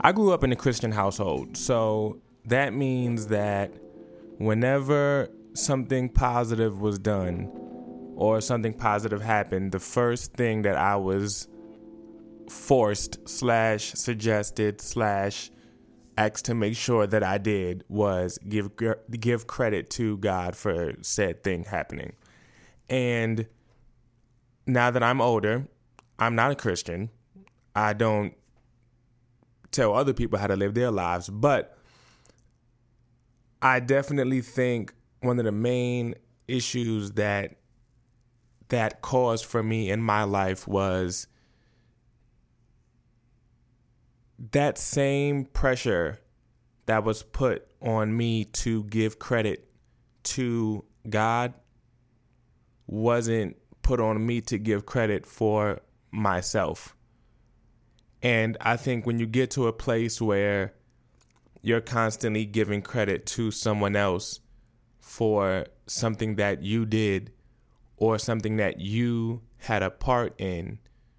I grew up in a Christian household, so that means that whenever something positive was done or something positive happened, the first thing that I was forced / suggested / asked to make sure that I did was give credit to God for said thing happening. And now that I'm older, I'm not a Christian. I don't tell other people how to live their lives, but I definitely think one of the main issues that caused for me in my life was that same pressure that was put on me to give credit to God wasn't put on me to give credit for myself. And I think when you get to a place where you're constantly giving credit to someone else for something that you did or something that you had a part in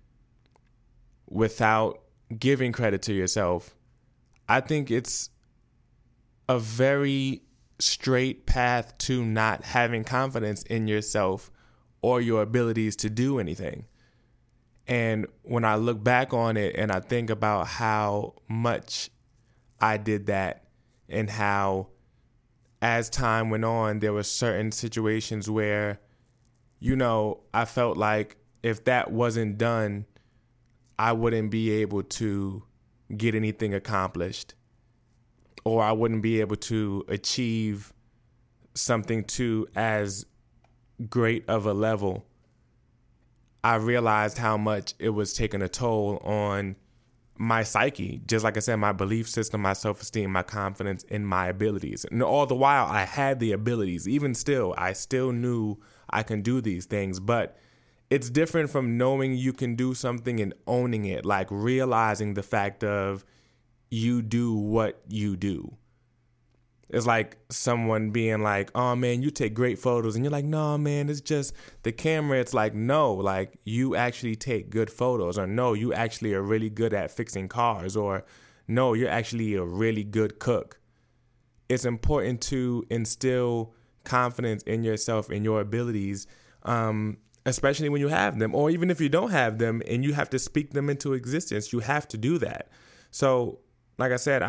without giving credit to yourself, I think it's a very straight path to not having confidence in yourself or your abilities to do anything. And when I look back on it and I think about how much I did that and how as time went on, there were certain situations where, I felt like if that wasn't done, I wouldn't be able to get anything accomplished, or I wouldn't be able to achieve something to as great of a level. I realized how much it was taking a toll on my psyche. Just like I said, my belief system, my self-esteem, my confidence in my abilities. And all the while I had the abilities. Even still, I still knew I can do these things. But it's different from knowing you can do something and owning it, like realizing the fact of you do what you do. It's like someone being like, oh, man, you take great photos. And you're like, no, man, it's just the camera. It's like, no, like you actually take good photos, or no, you actually are really good at fixing cars, or no, you're actually a really good cook. It's important to instill confidence in yourself and your abilities, especially when you have them, or even if you don't have them and you have to speak them into existence, you have to do that. So, like I said,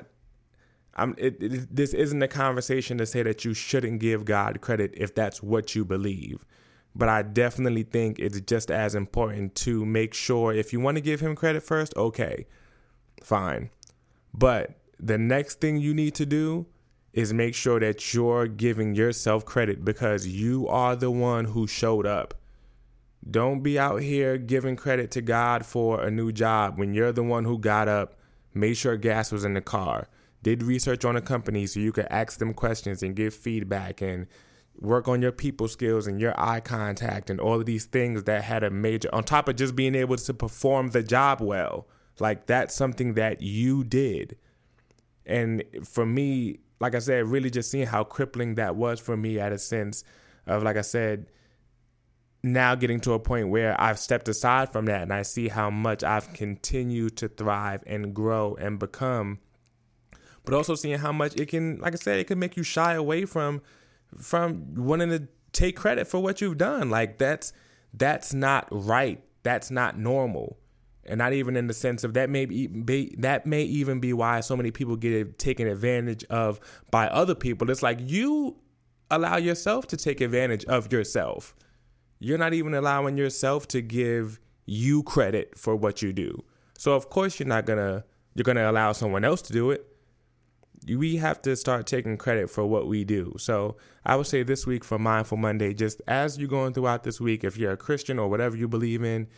this isn't a conversation to say that you shouldn't give God credit if that's what you believe. But I definitely think it's just as important to make sure if you want to give him credit first, okay, fine. But the next thing you need to do is make sure that you're giving yourself credit because you are the one who showed up. Don't be out here giving credit to God for a new job when you're the one who got up, made sure gas was in the car, did research on a company so you could ask them questions and give feedback and work on your people skills and your eye contact and all of these things that had a major, on top of just being able to perform the job well. Like that's something that you did. And for me, like I said, really just seeing how crippling that was for me at a sense of, like I said, now getting to a point where I've stepped aside from that and I see how much I've continued to thrive and grow and become. But also seeing how much it can, like I said, it can make you shy away from wanting to take credit for what you've done. Like that's not right. That's not normal. And not even in the sense of that may even be why so many people get taken advantage of by other people. It's like you allow yourself to take advantage of yourself. You're not even allowing yourself to give you credit for what you do. So of course you're gonna allow someone else to do it. We have to start taking credit for what we do. So I would say this week for Mindful Monday, just as you're going throughout this week, if you're a Christian or whatever you believe in,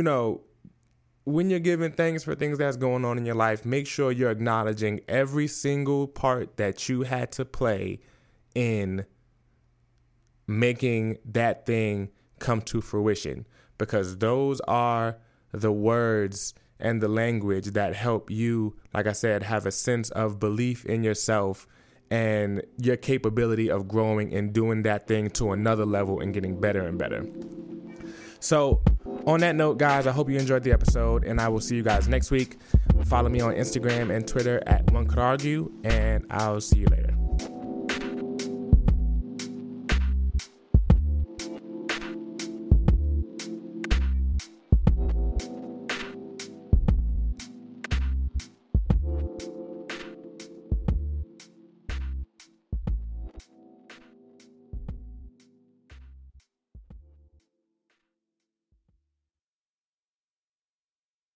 when you're giving thanks for things that's going on in your life, make sure you're acknowledging every single part that you had to play in making that thing come to fruition, because those are the words and the language that help you, like I said, have a sense of belief in yourself and your capability of growing and doing that thing to another level and getting better and better. So On that note, guys, I hope you enjoyed the episode, and I will see you guys next week. Follow me on Instagram and Twitter at OneCouldargue, and I'll see you later.